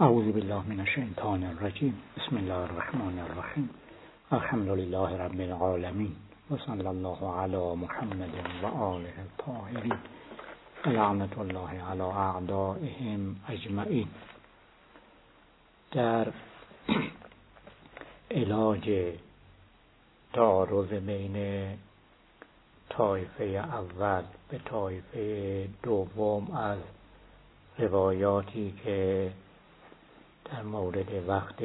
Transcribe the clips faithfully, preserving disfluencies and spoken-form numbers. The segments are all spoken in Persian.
اعوذ بالله من الشیطان الرجیم. بسم الله الرحمن الرحیم. الحمد لله رب العالمین و صلی الله علی محمد و آله الطاهرین. لعنت الله علی اعدائهم اجمعین. در علاج تعارض بین طایفه اول به طایفه دوم از روایاتی که در مورد وقت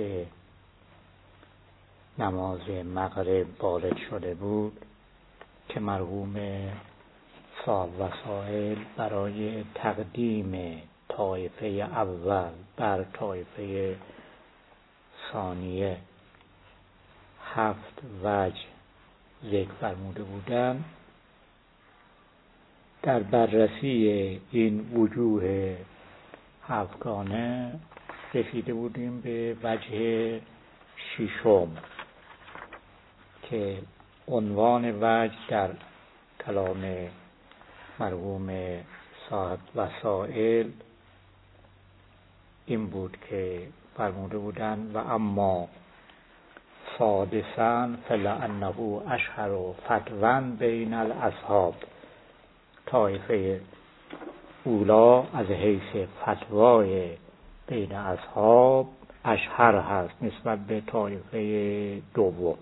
نماز مغرب وارد شده بود که مرحوم صاحب وسائل برای تقدیم طایفه اول بر طایفه ثانیه هفت وجه ذکر فرموده بودند. در بررسی این وجوه هفتگانه رسیده بودیم به وجه ششم که عنوان وجه در کلام مرحوم صاحب وسائل این بود که فرموده بودند و اما سادساً فلأنه اشهر فتوى بین الاصحاب. طایفه اولا از حیث فتوای بین اصحاب اشهر هست نسبت به طایفه دوم.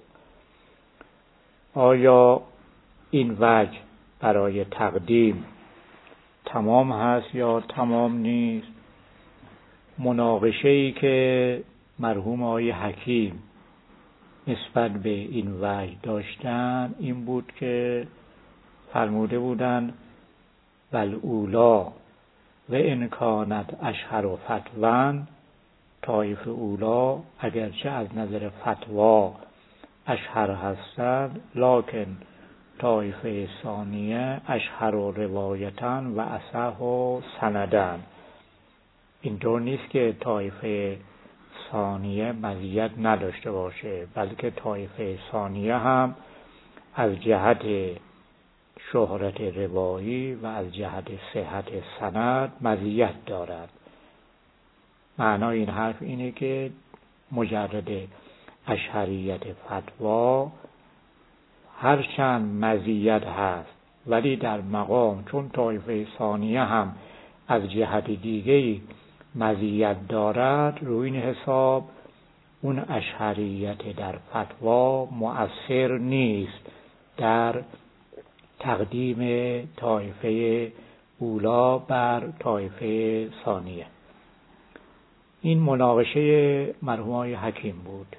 آیا این وجه برای تقدیم تمام هست یا تمام نیست؟ مناقشه‌ای که مرحوم آقای حکیم نسبت به این وجه داشتن این بود که فرموده بودند والاولا و ان کانت اشهر و فتوان. طایفه اولا اگرچه از نظر فتوا اشهر هستند لکن طایفه ثانیه اشهر و روایتاً و اصح و سنداً. اینطور نیست که طایفه ثانیه مزیت نداشته باشه، بلکه طایفه ثانیه هم از جهت شهرت روایی و از جهت صحت سند مزیت دارد. معنای این حرف اینه که مجرد اشهریت فتوا هرچند مزیت هست ولی در مقام چون طایفه ثانیه هم از جهت دیگه‌ای مزیت دارد، روی این حساب اون اشهریت در فتوا مؤثر نیست در تقدیم طایفه اولا بر طایفه ثانیه. این مناقشه مرحوم آقای حکیم بود.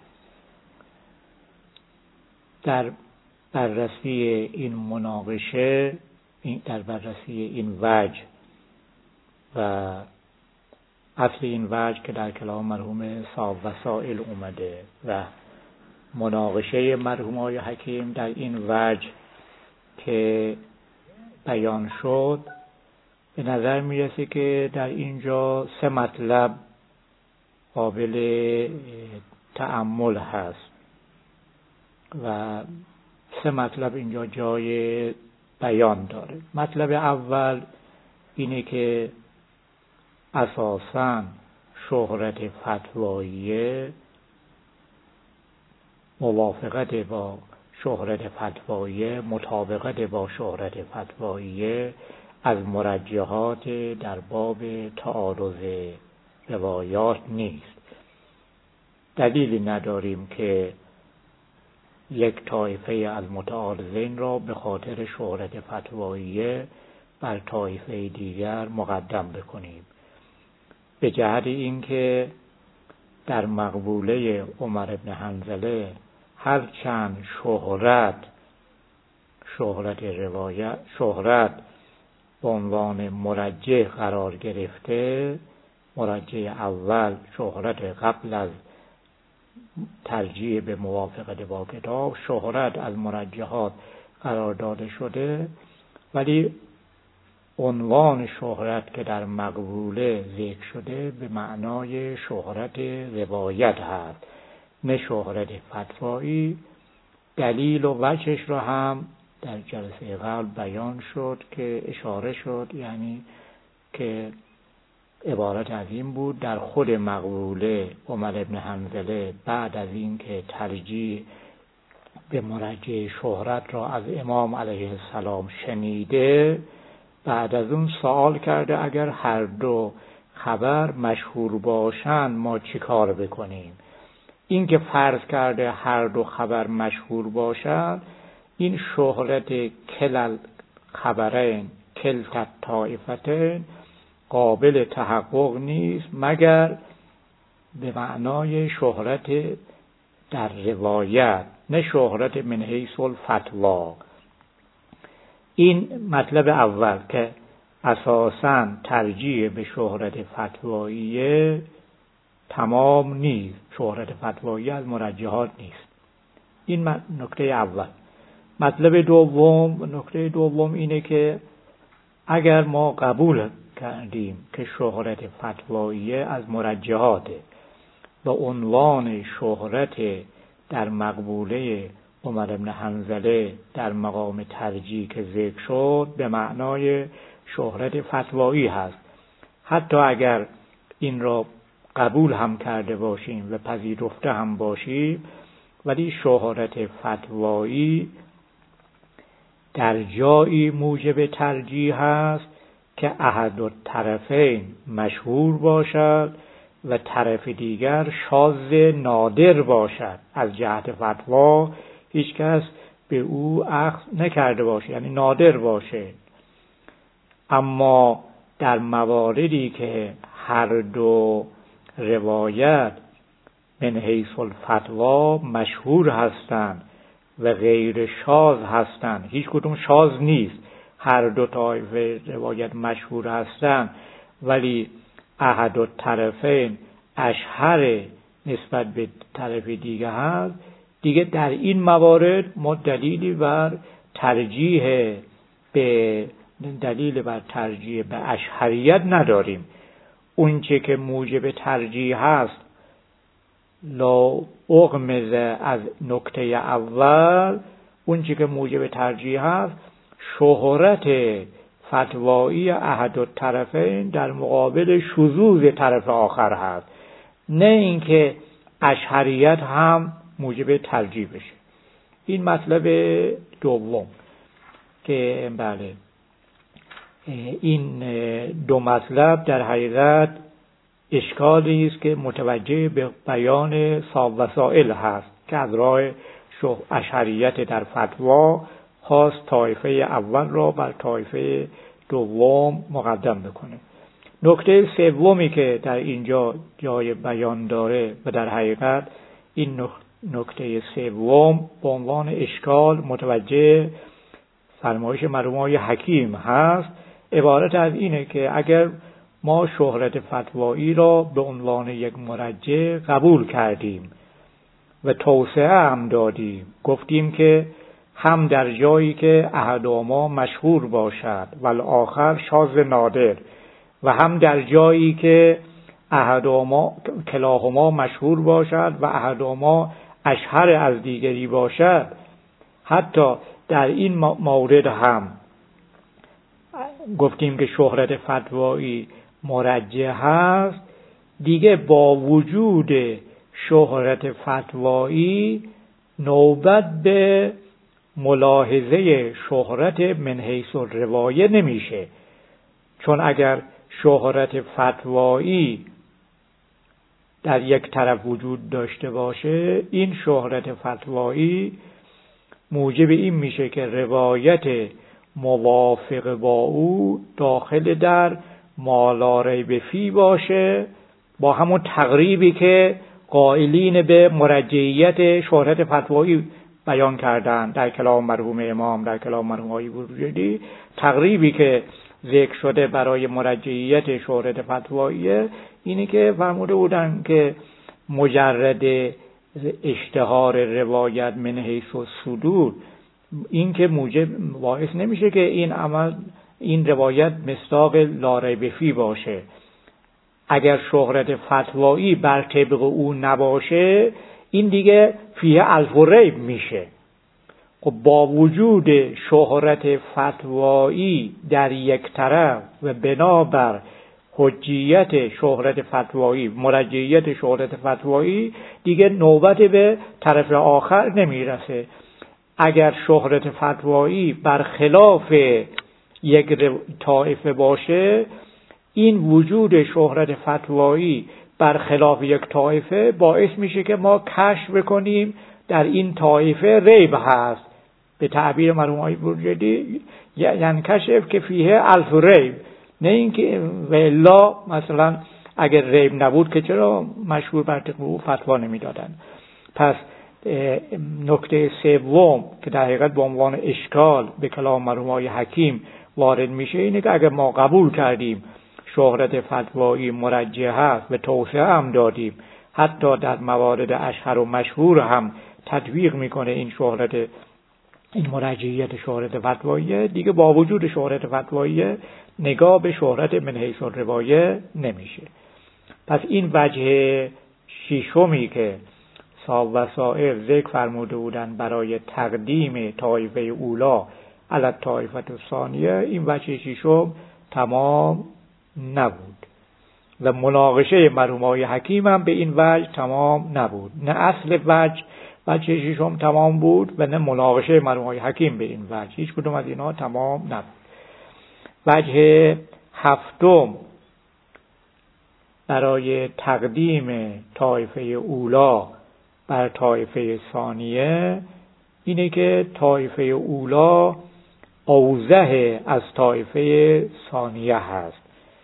در بررسی این مناقشه، در بررسی این وجه و اصل این وجه که در کلام مرحوم صاحب وسائل اومده و مناقشه مرحوم آقای حکیم در این وجه که بیان شد، به نظر میرسه که در اینجا سه مطلب قابل تأمل هست و سه مطلب اینجا جای بیان داره. مطلب اول اینه که اساساً شهرت فتواییه موافقت با شهرت فتواییه مطابقت با شهرت فتواییه از مرجحات در باب تعارض روایات نیست. دلیلی نداریم که یک طایفه از متعارضین را به خاطر شهرت فتواییه بر طایفه دیگر مقدم بکنیم، به جهت اینکه در مقبوله عمر بن حنظله هر چند شهرت شهرت روایت شهرت به عنوان مرجح قرار گرفته، مرجح اول شهرت قبل از ترجیح به موافقت با کتاب شهرت از مرجحات قرار داده شده، ولی عنوان شهرت که در مقبوله ذکر شده به معنای شهرت روایت هست نه شهرت فتوایی. دلیل و وجهش را هم در جلسه قبل بیان شد که اشاره شد، یعنی که عبارت از این بود در خود مقبوله عمر ابن حنظله بعد از این که ترجیح به مرجع شهرت را از امام علیه السلام شنیده، بعد از اون سوال کرده اگر هر دو خبر مشهور باشن ما چی کار بکنیم؟ این که فرض کرده هر دو خبر مشهور باشد، این شهرت کل خبرین کل طایفتین قابل تحقق نیست مگر به معنای شهرت در روایت، نه شهرت من حیث الفتوا. این مطلب اول که اساساً ترجیح به شهرت فتواییه تمام نیست، شهرت فتوایی از مرجحات نیست. این نکته اول. مطلب دوم، نکته دوم اینه که اگر ما قبول کردیم که شهرت فتوایی از مرجحاته و عنوان شهرت در مقبوله عمر بن حنظله در مقام ترجیح که ذکر شد به معنای شهرت فتوایی هست، حتی اگر این را قبول هم کرده باشیم و پذیرفته هم باشیم، ولی شهرت فتوایی در جایی موجب ترجیح است که احد الطرفین مشهور باشد و طرف دیگر شاذ نادر باشد. از جهت فتوا هیچ کس به او اخذ نکرده باشه، یعنی نادر باشه. اما در مواردی که هر دو روایت من حیث الفتوا مشهور هستند و غیر شاذ هستند، هیچ کدوم شاذ نیست، هر دو طایفه روایت مشهور هستند ولی احد الطرفین اشهر نسبت به طرف دیگه هست، دیگه در این موارد ما دلیلی بر ترجیح به دلیل بر ترجیح به اشهریت نداریم. اون چه که موجب ترجیح هست لا اغمز از نکته اول، اون چه که موجب ترجیح هست شهرت فتوایی احد الطرفین در مقابل شذوذ طرف آخر هست، نه اینکه اشهریت هم موجب ترجیح بشه. این مطلب دوم که بله این دو مطلب در حقیقت اشکالی است که متوجه به بیان صاحب وسائل هست که از راه اشهریت در فتوا خواست طایفه اول را بر طایفه دوم مقدم بکنه. نکته سومی که در اینجا جای بیان داره و در حقیقت این نکته سوم به عنوان اشکال متوجه فرمایش مرحوم حکیم هست، عبارت از اینه که اگر ما شهرت فتوایی را به عنوان یک مرجع قبول کردیم و توسعه هم دادیم، گفتیم که هم در جایی که احدهما مشهور باشد و الاخر شاذ نادر و هم در جایی که احدهما کلاهما مشهور باشد و احدهما اشهر از دیگری باشد، حتی در این مورد هم گفتیم که شهرت فتوایی مرجح هست، دیگه با وجود شهرت فتوایی نوبت به ملاحظه شهرت من حیث الروایه نمیشه. چون اگر شهرت فتوایی در یک طرف وجود داشته باشه، این شهرت فتوایی موجب این میشه که روایت موافق با او داخل در ما لا ریب فیه باشه، با همون تقریبی که قائلین به مرجعیت شهرت فتوایی بیان کردن در کلام مرحوم امام، در کلام مرحوم آقای بروجردی، تقریبی که ذکر شده برای مرجعیت شهرت فتوایی اینه که فرموده بودن که مجرد اشتهار روایت من حیث الصدور این که موجب باعث نمیشه که این عمل این روایت مصداق لا ریب فیه باشه. اگر شهرت فتوایی بر طبق او نباشه، این دیگه فیه الف و ریب میشه. خب با وجود شهرت فتوایی در یک طرف و بنابر حجیت شهرت فتوایی، مرجعیت شهرت فتوایی دیگه نوبت به طرف آخر نمیرسه. اگر شهرت فتوایی برخلاف یک طایفه باشه، این وجود شهرت فتوایی برخلاف یک طایفه باعث میشه که ما کشف بکنیم در این طایفه ریب هست. به تعبیر مرحوم آقای بروجردی یعنی کشف که فیه الف ریب، نه اینکه والا مثلا اگر ریب نبود که چرا مشهور بر طبق او فتوا نمیدادن. پس نکته سوم که در حقیقت به عنوان اشکال به کلام مرحوم آقای حکیم وارد میشه اینه که اگر ما قبول کردیم شهرت فتوایی مرجح هست و توسعه هم دادیم، حتی در موارد اشهر و مشهور هم تطبیق میکنه این شهرت، این مرجعیت شهرت فتوایی، دیگه با وجود شهرت فتوایی نگاه به شهرت من حیث الروایه نمیشه. پس این وجه ششمی که صاحب وسائل ذکر فرموده بودن برای تقدیم طایفه اولا علی طایفه الثانیه، این وجه ششم تمام نبود و مناقشه مرحوم آقای حکیم هم به این وجه تمام نبود. نه اصل وجه وجه ششم تمام بود و نه مناقشه مرحوم آقای حکیم به این وجه، هیچ کدوم از اینا تمام نبود. وجه هفتم برای تقدیم طایفه اولا بر طایفه ثانیه اینه که طایفه اولا اوضح از طایفه ثانیه هست.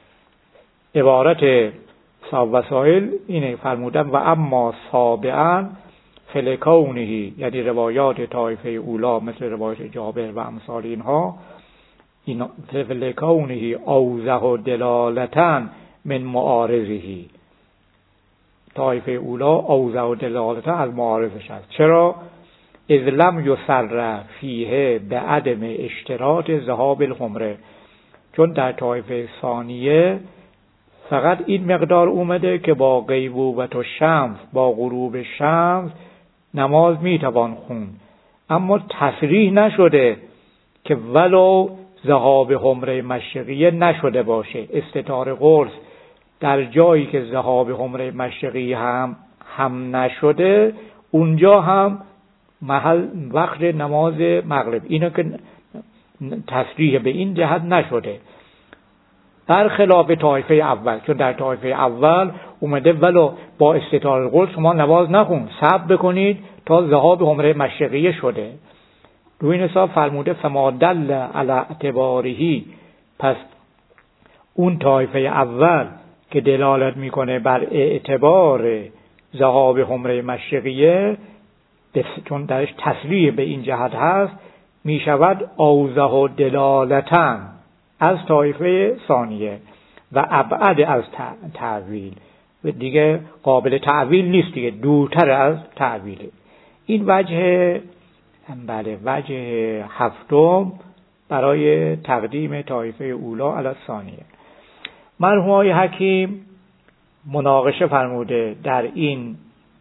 عبارت صاحب وسائل اینه فرمودن و اما سابعا فلکونهی، یعنی روایات طایفه اولا مثل روایات جابر و امثال اینها، این فلکونهی اوضح و دلالتن من معارضهی، طایفه اولا اوضح و دلالتن از معارضش هست. چرا؟ اذ لم یسر فیه به عدم اشتراط ذهاب الحمره، چون در طایفه ثانیه فقط این مقدار اومده که با غیبوبت و شمس، با غروب شمس نماز میتوان خون، اما تصریح نشده که ولو ذهاب حمره مشرقیه نشده باشه. استتار قرص در جایی که ذهاب حمره مشرقی هم هم نشده، اونجا هم محل وقت نماز مغرب، اینو که تصریح به این جهت نشده، برخلاف طایفه اول. چون در طایفه اول اومده ولو با استتار قرص شما نماز نخون، صبر بکنید تا ذهاب حمره مشرقیه شده. روی این حساب فرموده فما دل علی اعتبارهی، پس اون طایفه اول که دلالت میکنه بر اعتبار ذهاب حمره مشرقیه، چون درش تصریح به این جهت هست، میشود اوضح و دلالتن از طایفه ثانیه و ابعد از تعویل، و دیگه قابل تعویل نیست، دیگه دورتر از تعویله. این وجه بله وجه هفتم برای تقدیم طایفه اولا علی ثانیه. مرحوم آقای حکیم مناقشه فرموده در این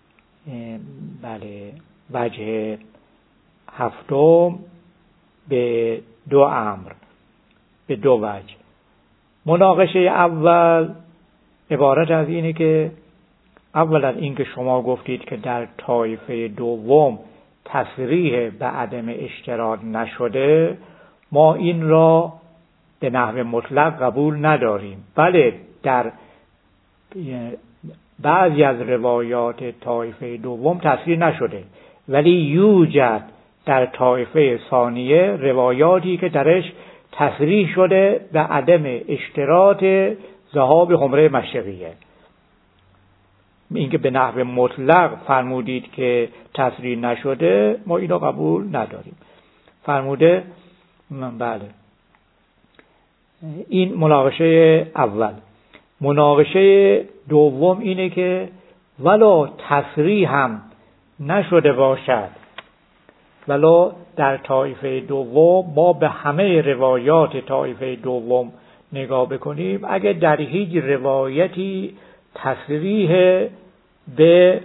بله وجه هفتم به دو امر، به دو وجه. مناقشه اول عبارت از اینه که اولا اینکه شما گفتید که در طایفه دوم تصریح به عدم اشتراط نشده، ما این را به نحو مطلق قبول نداریم. بله در بعضی از روایات طایفه دوم تصریح نشده، ولی یوجد در طایفه ثانیه روایاتی که درش تصریح شده به عدم اشتراط ذهاب حمره مشرقیه. اینکه به نحو مطلق فرمودید که تصریح نشده، ما اینو قبول نداریم. فرموده بله این مناقشه اول. مناقشه دوم اینه که ولو تصریح هم نشده باشد، ولو در طایفه دوم ما به همه روایات طایفه دوم نگاه بکنیم، اگه در هیچ روایتی تصریح به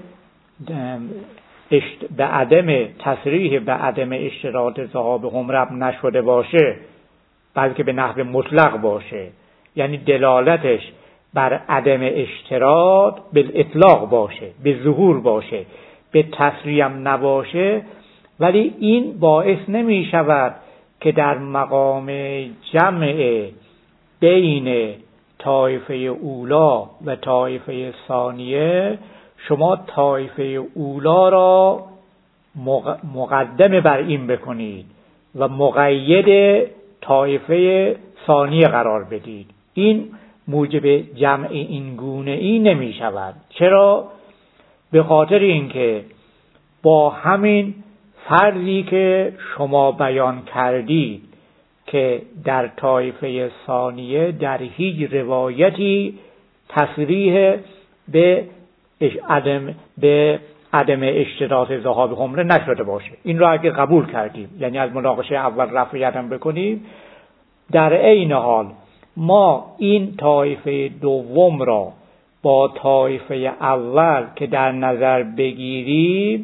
به عدم تصریح به عدم اشتراط ذهاب حمره نشده باشه، بلکه به نحو مطلق باشه، یعنی دلالتش بر عدم اشتراط به اطلاق باشه، به ظهور باشه، به تصریح هم نباشه، ولی این باعث نمی شود که در مقام جمع بین طایفه اولا و طایفه ثانیه شما طایفه اولا را مقدم بر این بکنید و مقید طایفه ثانیه قرار بدید. این موجب جمع این گونه ای نمی شود. چرا؟ به خاطر اینکه با همین فرضی که شما بیان کردید که در طایفه ثانیه در هیچ روایتی تصریح به عدم به عدم اشتراط ذهاب خمره نشده باشه، این را اگه قبول کردیم، یعنی از مناقشه اول رفع یدم بکنیم، در عین حال ما این طایفه دوم را با طایفه اول که در نظر بگیریم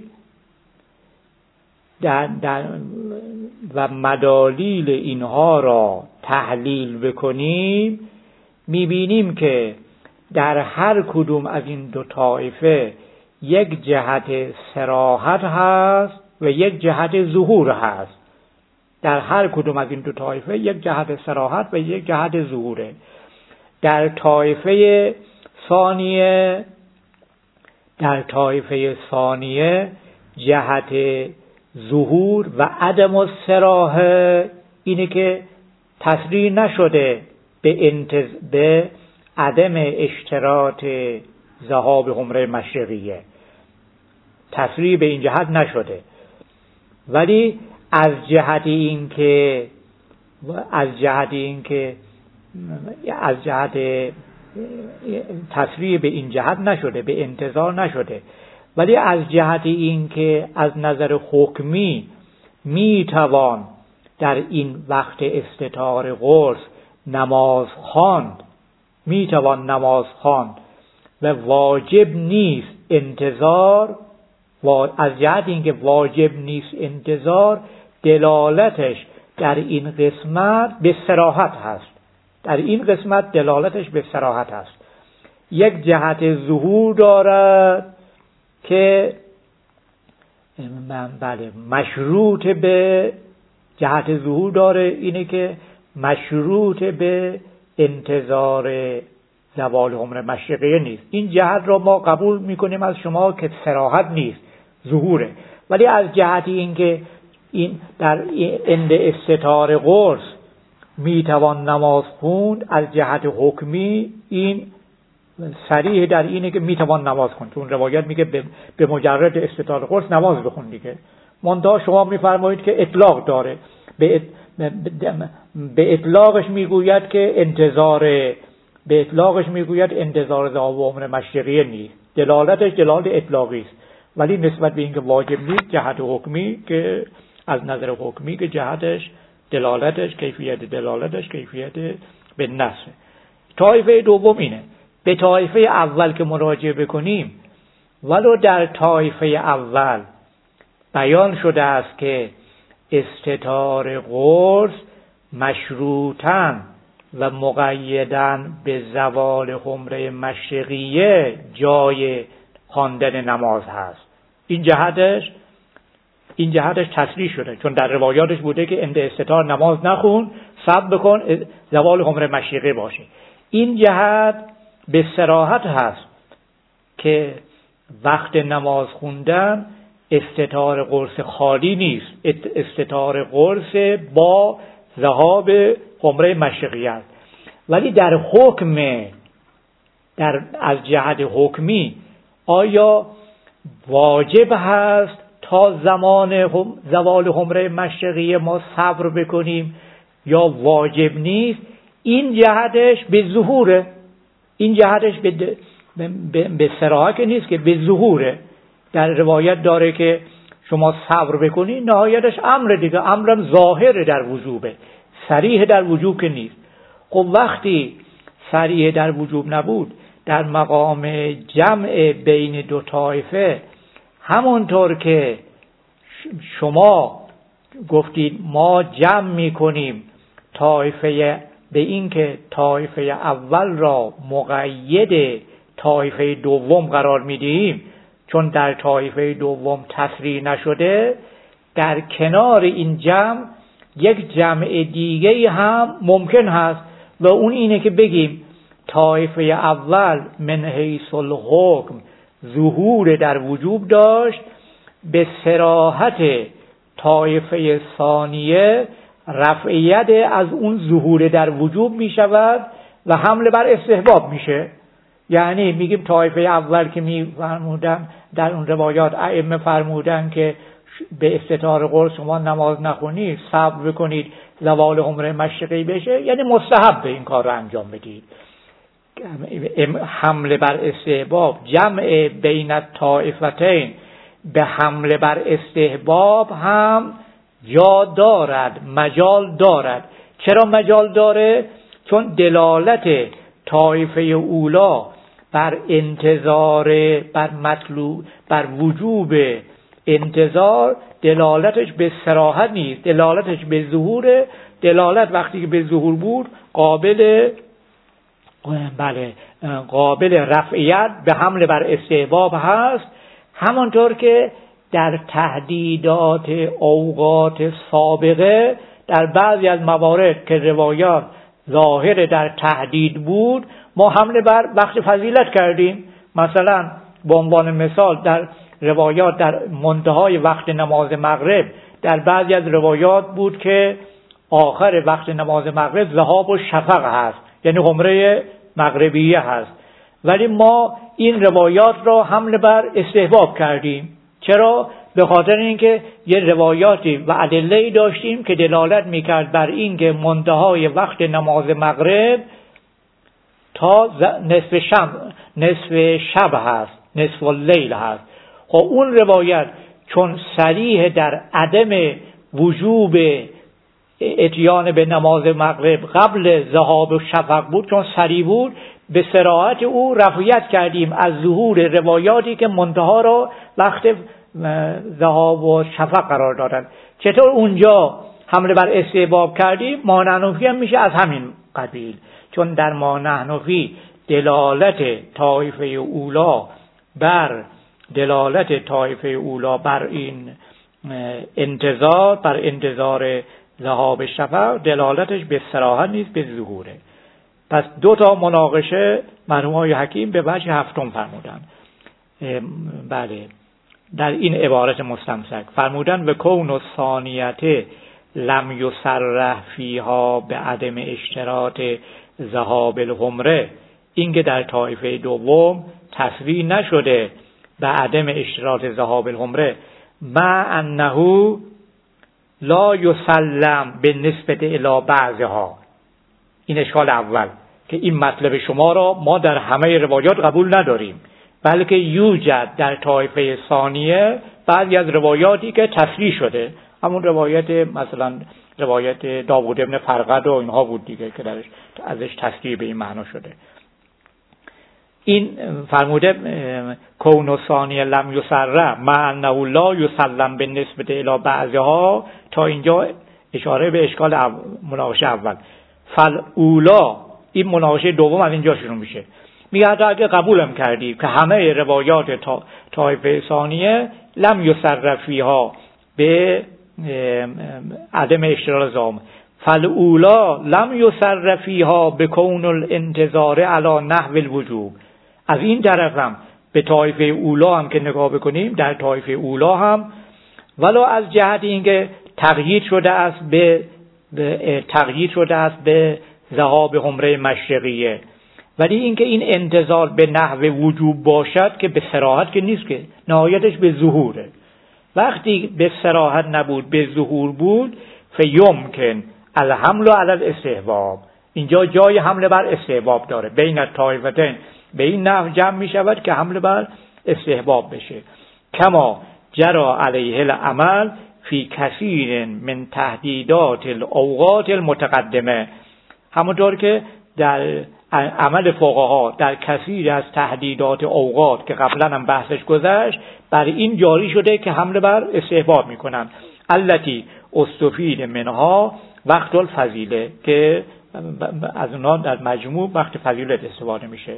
در در و مدالیل اینها را تحلیل بکنیم، میبینیم که در هر کدوم از این دو طایفه یک جهت صراحت هست و یک جهت ظهور هست. در هر کدوم از این دو طایفه یک جهت صراحت و یک جهت ظهوره. در طایفه ثانیه در طایفه ثانیه جهت ظهور و عدم الصراحه اینه که تصریح نشده به انتز... به عدم اشتراط ذهاب حمره مشرقیه، تصریح به این جهت نشده، ولی از جهت این که از جهت این که از جهت تصریح به این جهت نشده، به انتظار نشده، ولی از جهت این که از نظر حکمی میتوان در این وقت استتار قرص نماز خواند، میتوان نماز خواند و واجب نیست انتظار، و از جهت اینکه واجب نیست انتظار، دلالتش در این قسمت به صراحت هست. در این قسمت دلالتش به صراحت هست. یک جهت ظهور دارد که بله مشروط به جهت ظهور داره، اینه که مشروط به انتظار زوال حمره مشرقیه نیست. این جهت را ما قبول میکنیم از شما که صراحت نیست، ظهوره، ولی از جهتی اینکه این در اند استتار قرص میتوان نماز خوند، از جهت حکمی این صریح در اینه که میتوان نماز خوند، چون روایت میگه به, به مجرد استتار قرص نماز بخون دیگه. منتها شما میفرمایید که اطلاق داره، به, به اطلاقش میگوید که انتظار به اطلاقش میگوید انتظار ذهاب عمر مشرقیه نیست، دلالتش دلالت اطلاقی است، ولی نسبت به اینکه واجب نیست جهت حکمی که از نظر حکمی که جهتش دلالتش کیفیت دلالتش کیفیت به نصف. طایفه دوم اینه. به طایفه اول که مراجعه بکنیم، ولو در طایفه اول بیان شده است که استتار قرص مشروطاً و مقیداً به زوال حمره مشرقیه جای خواندن نماز هست، این جهتش این جهتش تصریح شده، چون در روایاتش بوده که اند استتار نماز نخون، صبر بکن زوال حمره مشرقی باشه. این جهت به صراحت هست که وقت نماز خوندن استتار قرص خالی نیست، استتار قرص با ذهاب حمره مشرقی است. ولی در حکم در از جهت حکمی آیا واجب هست تا زمان هم زوال حمره مشرقی ما صبر بکنیم یا واجب نیست؟ این جهتش به ظهوره، این جهتش به به, به صراحت نیست که به ظهوره. در روایت داره که شما صبر بکنی، نهایتش امر دیگه، امرم ظاهره در وجوبه، صریح در وجوب که نیست. خب وقتی صریح در وجوب نبود، در مقام جمع بین دو طایفه، همونطور که شما گفتید ما جمع میکنیم طایفه به این که طایفه اول را مقید طایفه دوم قرار میدیم، چون در طایفه دوم تصریح نشده، در کنار این جمع یک جمع دیگه هم ممکن هست و اون اینه که بگیم طایفه اول من حیث الحکم ظهور در وجوب داشت، به صراحت طایفه ثانیه رفعیت از اون ظهور در وجوب می شود و حمله بر استحباب میشه. یعنی میگیم طایفه اول که می فرمودن در اون روایات ائمه فرمودن که به استطار قرص شما نماز نخونید، صبر کنید زوال عمره مشرقی بشه، یعنی مستحب به این کار رو انجام بدید. حمله بر استحباب، جمع بین الطائفتین به حمله بر استحباب هم جا دارد، مجال دارد. چرا مجال داره؟ چون دلالت طایفه اولا بر انتظار، بر مطلوب، بر وجوب انتظار، دلالتش به صراحت نیست، دلالتش به ظهور. دلالت وقتی که به ظهور بود قابل بله قابل رفعیت به حمله بر استحباب هست. همانطور که در تهدیدات اوقات سابقه در بعضی از موارد که روایات ظاهر در تهدید بود، ما حمله بر وقت فضیلت کردیم. مثلا به عنوان مثال در روایات در منتهای وقت نماز مغرب در بعضی از روایات بود که آخر وقت نماز مغرب ذهاب و شفق هست، یعنی عمره مغربیه هست، ولی ما این روایات را حمله بر استحباب کردیم. چرا؟ به خاطر اینکه یه روایاتی و ادله‌ای داشتیم که دلالت میکرد بر این که منتهای وقت نماز مغرب تا نصف شب نصف شب هست، نصف اللیل هست. خب اون روایت چون صریح در عدم وجوب اتیان به نماز مغرب قبل ذهاب و شفق بود، چون صریح بود، به صراحت او رفعیت کردیم از ظهور روایاتی که منتها را وقت ذهاب و شفق قرار دادن. چطور اونجا حمله بر استحباب کردیم؟ مانعنفی هم میشه از همین قبیل، چون در مانعنفی دلالت طایفه اولا بر دلالت طایفه اولا بر این انتظار، بر انتظار ذهاب شفق، دلالتش به صراحت نیست، به ظهوره. پس دو تا مناقشه مرحوم آقای حکیم به وجه هفتم فرمودن. بله در این عبارت مستمسک فرمودن و کون و ثانیت لم یصرح فیها به عدم اشتراط ذهاب العمره، این که در طایفه دوم تصریح نشده به عدم اشتراط ذهاب العمره، مع انه لا یسلم به نسبت الی بعضها. این اشکال اول که این مطلب شما را ما در همه روایات قبول نداریم، بلکه یوجد در طایفه ثانیه بعضی از روایاتی که تصریح شده، همون روایت مثلا روایت داوود ابن فرقد و اینها بود دیگه که درش ازش تصریح به این معنا شده. این فرموده کون و ثانیه لم یسرع مع انه لا یسلم به نسبت الی بعضها، تا اینجا اشاره به اشکال او... مناقشه اول. فل اولا، این مناقشه دوم از اینجا شروع میشه. میگه حتی اگه قبولم کردی که همه روایات تا... طایفه ثانیه لم یسرع فیها به عدم اشتراط زام، فل اولا لم یسرع فیها به کون الانتظار علی نحو الوجوب. از این طرف هم به طایفه اولا هم که نگاه بکنیم، در طایفه اولا هم ولو از جهت اینکه تقیید شده است به تقیید شده است به ذهاب عمره مشرقیه، ولی اینکه این انتظار به نحو وجوب باشد که به صراحت که نیست، که نهایتش به ظهوره. وقتی به صراحت نبود، به ظهور بود، فیمکن الحمل علی الاستحباب، اینجا جای حمله بر استحباب داره. بین الطایفتین به این نحو جمع می شود که حمله بر استحباب بشه. کما جرا علیه العمل فی کثیر من تهدیدات الاوقات المتقدمه، همونطور که در عمل فقها در کثیر از تهدیدات اوقات که قبلا هم بحثش گذشت، بر این جاری شده که حمله بر استحباب میکنن. التی استفید منها وقت الفضیله، که از اونها در مجموع وقت فضیلت استفاده میشه.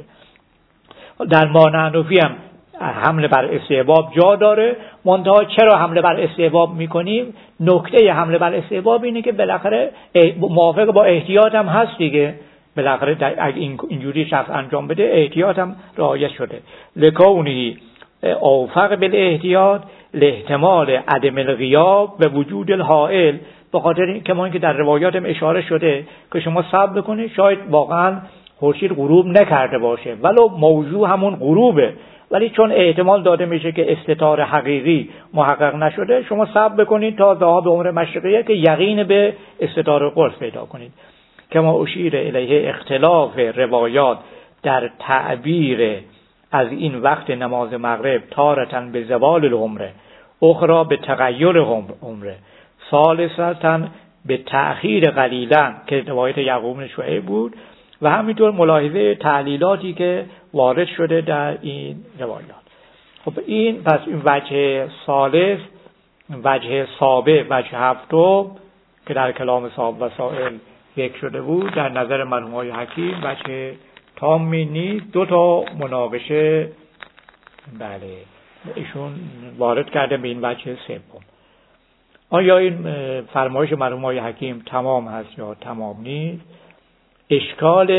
در مانعنوفی هم حمله بر استحباب جا داره، منتها چرا حمله بر استحباب میکنیم؟ نکته حمله بر استحباب اینه که بالاخره موافق با احتیاط هم هست دیگه، بالاخره اگه اینجوری شخص انجام بده احتیاط هم رعایت شده. لکونی اوفق بالاحتیاط لاحتمال عدم الغیاب به وجود الحائل، به خاطر این که ما اینکه در روایات هم اشاره شده که شما صبر بکنید شاید واقعا خورشید غروب نکرده باشه ولو موضوع همون غروبه، ولی چون احتمال داده میشه که استتار حقیقی محقق نشده، شما صبر بکنید تا ذهاب عمر مشرقیه که یقین به استتار قرص پیدا کنید. که ما اشیر الیه اختلاف روایات در تعبیر از این وقت نماز مغرب تارتن به زوال العمره، اخرى به تغییر عمره، ثالثاً به تأخیر قلیلا که روایت یعقوب بن شعیب بود، و همینطور ملاحظه تعلیلاتی که وارد شده در این روایات. خب این پس این وجه ثالث، وجه سابع، وجه هفتم که در کلام صاحب وسائل ذکر شده بود، در نظر مرحوم حکیم وجه تامی نیست. دو تا مناقشه بله ایشون وارد کرده به این وجه سوم. آیا این فرمایش مرحوم حکیم تمام هست یا تمام نیست؟ اشکال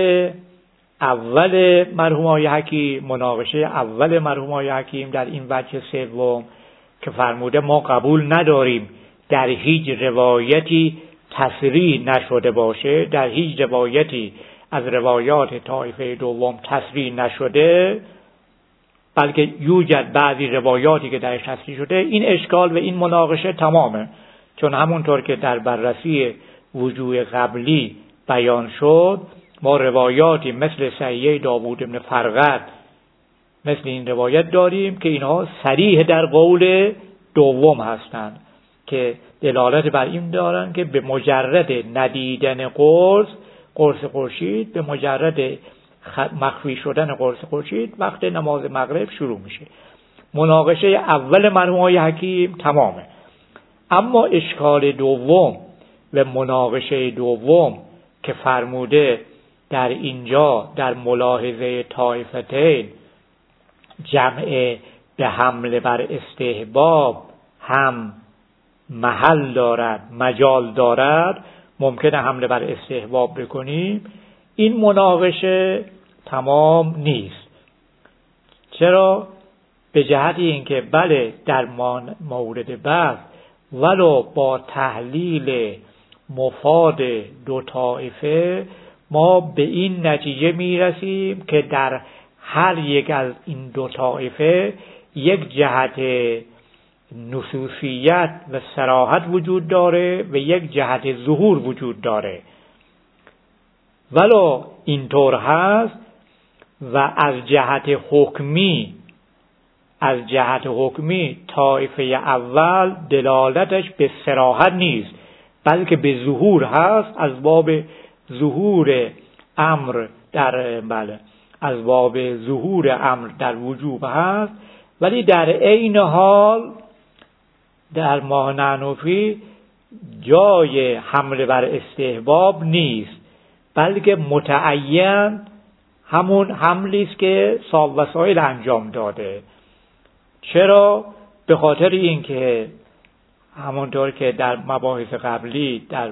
اول مرحوم حکیم، مناقشه اول مرحوم حکیم در این وجه سوم که فرموده ما قبول نداریم در هیچ روایتی تصریح نشده باشه، در هیچ روایتی از روایات طایفه دوم تصریح نشده، بلکه یوجد بعضی روایاتی که درش تصریح شده. این اشکال و این مناقشه تمامه، چون همونطور که در بررسی وجوه قبلی بیان شد، ما روایاتی مثل صحیح داوود بن فرقد مثل این روایت داریم که اینها صریح در قول دوم هستند که دلالت بر این دارن که به مجرد ندیدن قرص قرص خورشید، به مجرد مخفی شدن قرص خورشید وقت نماز مغرب شروع میشه. مناقشه اول مرحوم حکیم تمامه. اما اشکال دوم و مناقشه دوم که فرموده در اینجا در ملاحظه طایفتین جمع به حمله بر استحباب هم محل دارد، مجال دارد، ممکنه حمله بر استحباب بکنیم، این مناقشه تمام نیست. چرا؟ به جهت اینکه بله در مورد بحث ولو با تحلیل مفاد دو طایفه ما به این نتیجه میرسیم که در هر یک از این دو طایفه یک جهت نصوصیت و صراحت وجود داره و یک جهت ظهور وجود داره. ولو اینطور هست و از جهت حکمی از جهت حکمی طایفه اول دلالتش به صراحت نیست، بلکه به ظهور هست، از باب ظهور امر در بله از باب ظهور امر در وجوب هست، ولی در عین حال در مانعنوفی جای حمله بر استحباب نیست، بلکه متعین همون حملی است که صاحب وسائل انجام داده. چرا؟ به خاطر اینکه همونطور که در مباحث قبلی در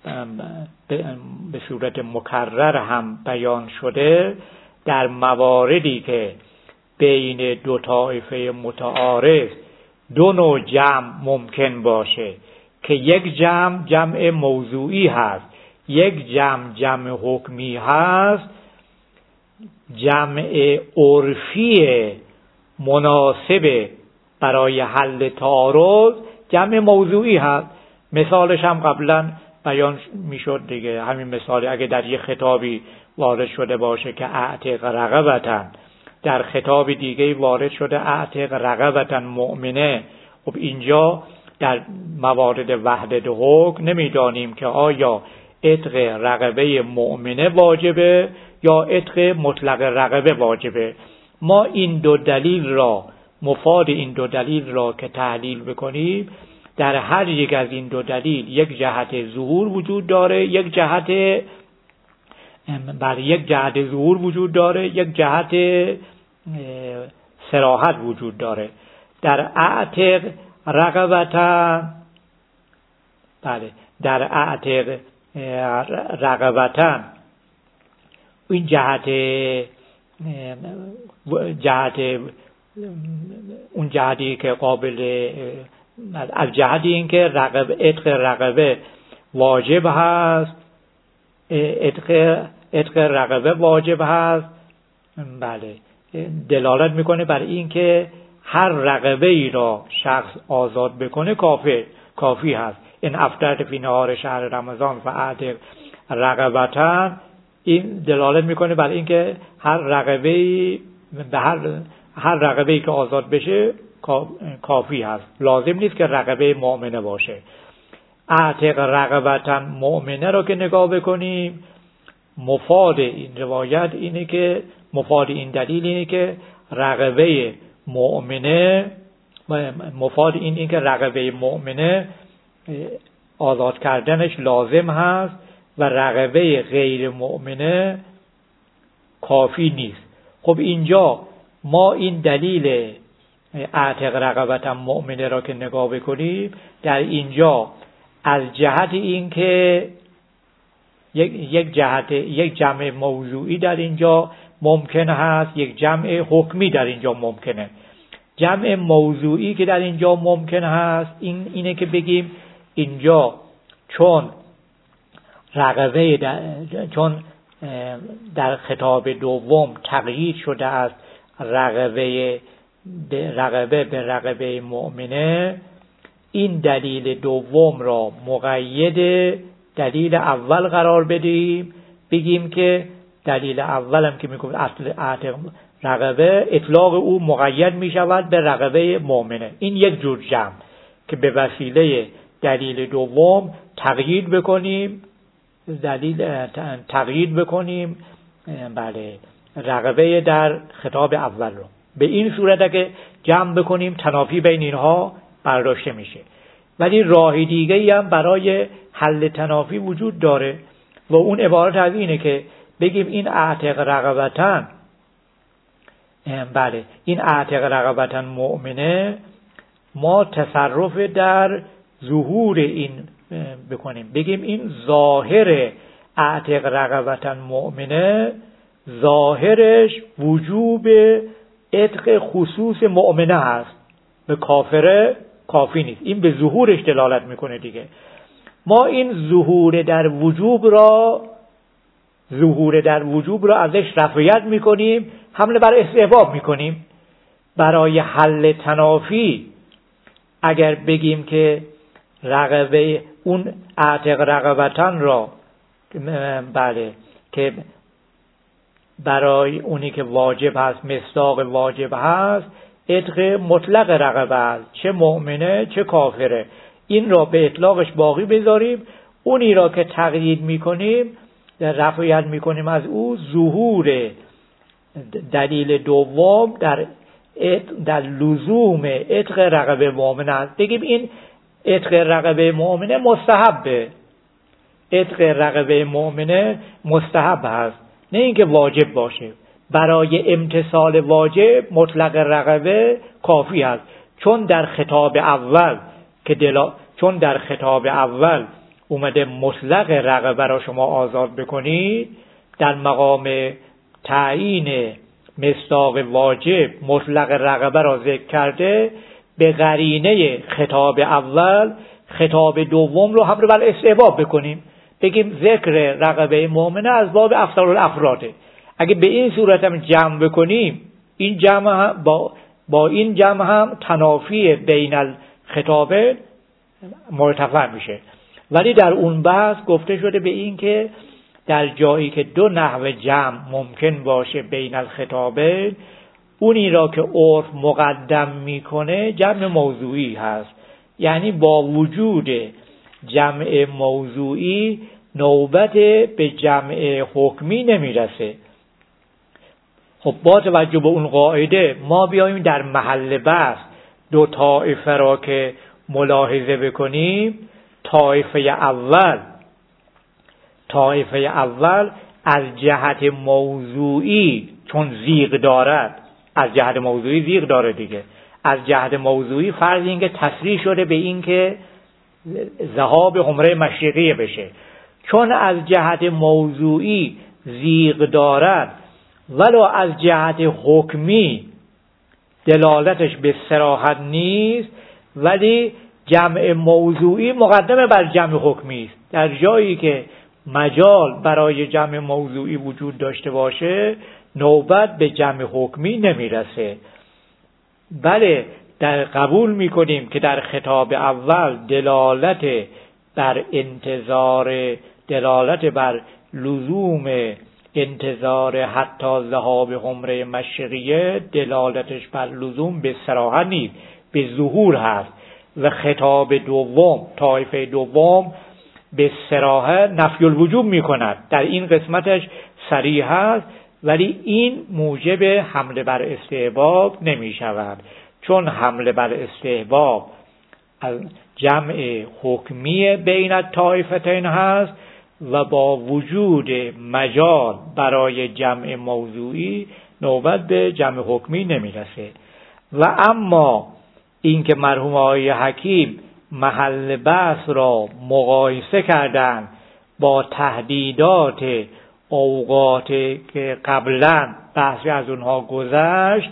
به صورت مکرر هم بیان شده، در مواردی که بین دو طایفه متعارض دو نوع جمع ممکن باشه که یک جمع جمع موضوعی هست، یک جمع جمع حکمی هست، جمع عرفی مناسب برای حل تعارض جمع موضوعی هست. مثالش هم قبلا بیان میشد دیگه، همین مثال اگه در یک خطابی وارد شده باشه که اعتق رقبتن، در خطاب دیگه وارد شده اعتق رقبتن مؤمنه، خب اینجا در موارد وحدت حکم نمیدانیم که آیا عتق رقبه مؤمنه واجبه یا عتق مطلق رقبه واجبه. ما این دو دلیل را، مفاد این دو دلیل را که تحلیل بکنیم، در هر یک از این دو دلیل یک جهت ظهور وجود داره، یک جهت بله یک جهت ظهور وجود داره، یک جهت صراحت وجود داره. در اعتق رغبتا، بله در اعتق رغبتا این جهت جهت اون جهتی که قابل از جهتی این که رغبه عتق رغبه واجب هست، عتق عتق رغبه واجب هست، بله دلالت میکنه بر این که هر رغبه ای را شخص آزاد بکنه کافی کافی هست. این افطرت فی نهار شهر رمضان و اعتق رغبتا، این دلالت میکنه بر این که هر رغبه ای به هر هر رغبه ای که آزاد بشه کافی هست، لازم نیست که رغبه مؤمنه باشه. اعتق رغبتا مؤمنه رو که نگاه بکنیم، مفاد این روایت اینه که مفاد این دلیل اینه که رغبه مؤمنه مفاد این این که رغبه مؤمنه آزاد کردنش لازم هست و رغبه غیر مؤمنه کافی نیست. خب اینجا ما این دلیل اعتق رغبتا مؤمنه را که نگاه بکنیم، در اینجا از جهت این که یک یک جهت یک جمع موضوعی در اینجا ممکن هست، یک جمع حکمی در اینجا ممکنه. جمع موضوعی که در اینجا ممکن هست این اینه که بگیم اینجا چون رغبه در چون در خطاب دوم تقیید شده است رغبه به رغبه به رغبه مؤمنه، این دلیل دوم را مقید دلیل اول قرار بدیم، بگیم که دلیل اول هم که میگه اصل اعتق رغبه اطلاق او مقید میشود به رغبه مؤمنه. این یک جور جمع که به وسیله دلیل دوم تقیید بکنیم دلیل تقیید بکنیم بله رغبه در خطاب اول رو. به این صورت که جمع بکنیم تنافی بین اینها برداشته میشه. ولی راه دیگه‌ای هم برای حل تنافی وجود داره و اون عبارت از اینه که بگیم این اعتق رغبتاً بله این اعتق رغبتاً مؤمنه، ما تصرف در ظهور این بکنیم، بگیم این ظاهر اعتق رغبتاً مؤمنه ظاهرش وجوب عتق خصوص مؤمنه هست، به کافره کافی نیست. این به ظهورش دلالت میکنه دیگه. ما این ظهور در وجوب را ظهور در وجوب را ازش رفعیت میکنیم، حمله بر استحباب میکنیم. برای حل تنافی اگر بگیم که رغبه اون اعتق رغبتن را بله که برای اونی که واجب هست مصداق واجب هست عتق مطلق رغبه است، چه مؤمنه چه کافره، این را به اطلاقش باقی بذاریم. اونی را که تقیید میکنیم در رفعیت میکنیم از او ظهور دلیل دوم در در لزوم عتق رغبه مؤمنه است. بگیم این عتق رغبه مؤمنه مستحبه، عتق رغبه مؤمنه مستحب هست، نه اینکه واجب باشه. برای امتثال واجب مطلق رغبه کافی است، چون در خطاب اول که دلا چون در خطاب اول اومده مطلق رغبه را شما آزاد بکنید، در مقام تعیین مصداق واجب مطلق رغبه را ذکر کرده، به قرینه خطاب اول خطاب دوم رو هم رو بر استحباب بکنیم، بگیم ذکر رغبه مؤمنه از باب افضل الافراده. اگه به این صورت هم جمع بکنیم، این جمع هم با, با این جمع هم تنافی بین الخطابین مرتفع میشه. ولی در اون بحث گفته شده به این که در جایی که دو نحو جمع ممکن باشه بین الخطابین، اونی را که عرف مقدم میکنه جمع موضوعی هست، یعنی با وجود جمع موضوعی نوبت به جمع حکمی نمیرسه. خب با توجه به اون قاعده ما بیاییم در محل بحث دو طایفه را که ملاحظه بکنیم. طایفه اول طایفه اول از جهت موضوعی چون زیغ دارد، از جهت موضوعی زیغ داره دیگه، از جهت موضوعی فرض این که تصریح شده به این که ذهاب حمره مشرقیه بشه، چون از جهت موضوعی زیغ دارد ولو از جهت حکمی دلالتش به صراحت نیست، ولی جمع موضوعی مقدمه بر جمع حکمی است. در جایی که مجال برای جمع موضوعی وجود داشته باشه نوبت به جمع حکمی نمیرسه. بله در قبول میکنیم که در خطاب اول دلالت بر انتظار، دلالت بر لزوم انتظار حتی ذهاب حمره مشرقیه دلالتش بر لزوم به صراحت نیست، به ظهور هست و خطاب دوم، طایفه دوم به صراحت نفی الوجوب میکند. در این قسمتش صریح هست ولی این موجب حمله بر استحباب نمی شود، چون حمله بر استحباب از جمع حکمی بین الطایفتین هست و با وجود مجال برای جمع موضوعی نوبت به جمع حکمی نمی رسه. و اما اینکه مرحوم آقای حکیم محل بحث را مقایسه کردند با تهدیدات اوقات که قبلا بحثی از اونها گذشت،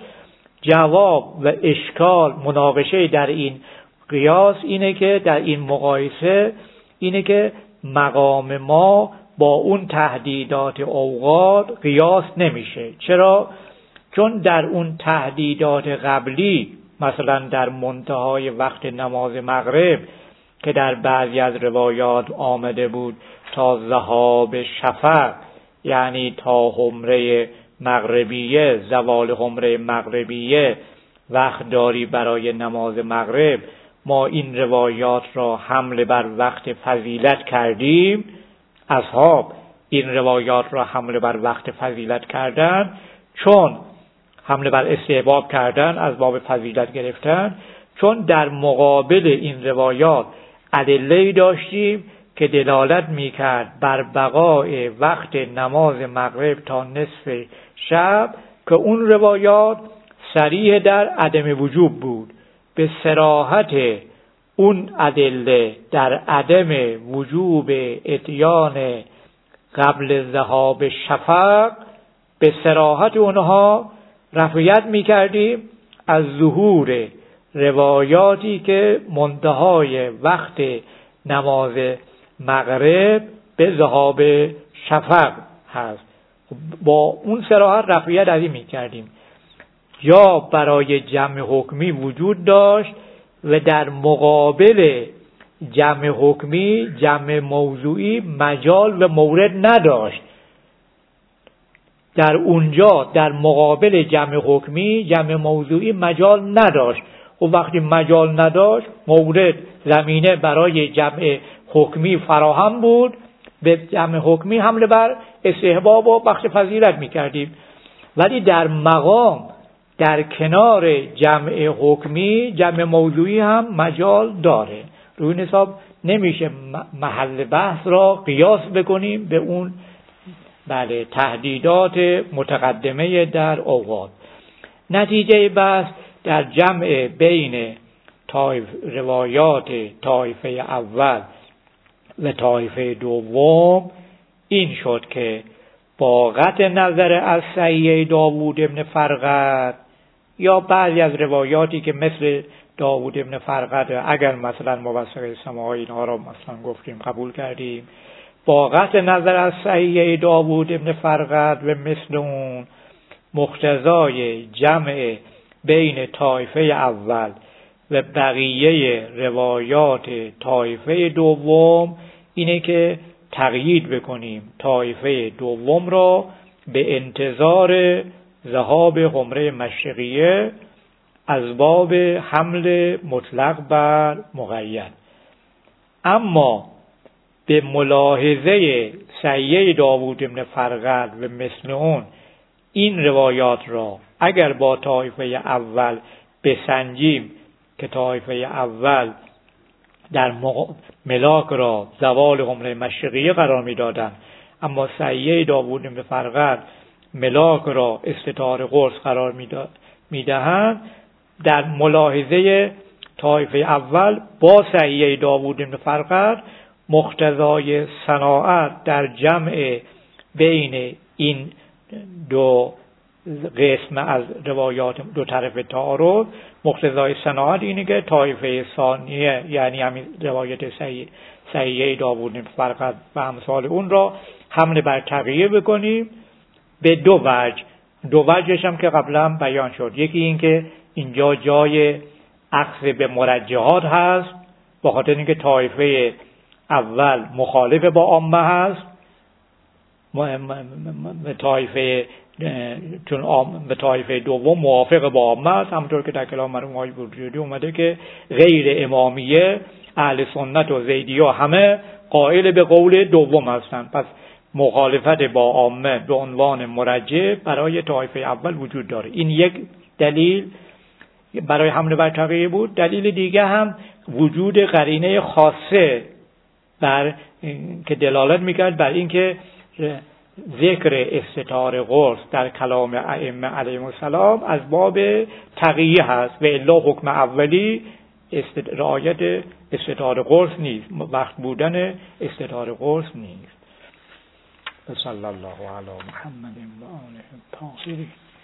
جواب و اشکال مناقشه در این قیاس اینه که در این مقایسه اینه که مقام ما با اون تهدیدات اوقات قیاس نمیشه. چرا؟ چون در اون تهدیدات قبلی مثلا در منتهای وقت نماز مغرب که در بعضی از روایات آمده بود تا ذهاب شفق، یعنی تا حمره مغربیه، زوال حمره مغربیه وقت داری برای نماز مغرب، ما این روایات را حمل بر وقت فضیلت کردیم. اصحاب این روایات را حمل بر وقت فضیلت کردن، چون حمله بر استحباب کردن از باب فضیلت گرفتن، چون در مقابل این روایات ادله‌ای داشتیم که دلالت میکرد بر بقای وقت نماز مغرب تا نصف شب که اون روایات صریح در عدم وجوب بود. به صراحت اون ادله در عدم وجوب اتیان قبل ذهاب شفق، به صراحت اونها رفعیت میکردیم از ظهور روایاتی که منتهای وقت نماز مغرب به ذهاب شفق هست. با اون صراحت رفعیت از این میکردیم. یا برای جمع حکمی وجود داشت و در مقابل جمع حکمی جمع موضوعی مجال و مورد نداشت. در اونجا در مقابل جمع حکمی جمع موضوعی مجال نداشت و وقتی مجال نداشت مورد زمینه برای جمع حکمی فراهم بود، به جمع حکمی حمله بر استحباب و بخش فضیلت میکردیم. ولی در مقام در کنار جمع حکمی جمع موضوعی هم مجال داره. روی این حساب نمیشه محل بحث را قیاس بکنیم به اون بله تهدیدات متقدمه در اوقات. نتیجه بحث در جمع بین طایف روایات طایفه اول و طایفه دوم این شد که با قطع نظر از صحیح داوود ابن فرقد یا بعضی از روایاتی که مثل داوود ابن فرقد اگر مثلا موثق سماع اینها را مثلا گفتیم قبول کردیم، با قطع نظر از صحیح داوود ابن فرقد و مثل اون مقتضای جمع بین طایفه اول و بقیه روایات طایفه دوم اینه که تقیید بکنیم طایفه دوم را به انتظار ذهاب حمره مشرقیه از باب حمل مطلق بر مقید. اما به ملاحظه صحیح داوود ابن فرقد و مثل اون این روایات را اگر با طایفه اول بسنجیم که طایفه اول در ملاک را زوال حمره مشرقیه قرار می دادن، اما سعیه داوود بن فرقد ملاک را استطار قرص قرار میدهند. در ملاحظه طایفه اول با سعیه داوود بن فرقد مقتضای صناعت در جمع بین این دو قسم از روایات دو طرف تعارض، مقتضای صناعت اینه که طایفه ثانیه یعنی همین روایت سعیه داوود بن فرقد و امثال اون را حمل بر تقیه بکنیم به دو وجه. دو وجهش هم که قبلا بیان شد. یکی این که اینجا جای اخذ به مرجحات هست، به خاطر اینکه طایفه اول مخالف با عامه هست، به طایفه چون به طایفه دوم موافق با عامه است، همونطور که در کلام مرحوم آقای بروجردی اومده که غیر امامیه اهل سنت و زیدیه همه قائل به قول دوم هستند. پس مخالفت با عامه به عنوان مرجح برای طایفه اول وجود داره. این یک دلیل برای حمل بر تقیه بود. دلیل دیگه هم وجود قرینه خاصه بر که دلالت میکرد بر اینکه ذکر استطار قرص در کلام ائمه علیهم السلام از باب تقیه هست و الا حکم اولی رعایت استطار قرص نیست، وقت بودن استطار قرص نیست. صلی الله علی محمد و آله الطاهرین.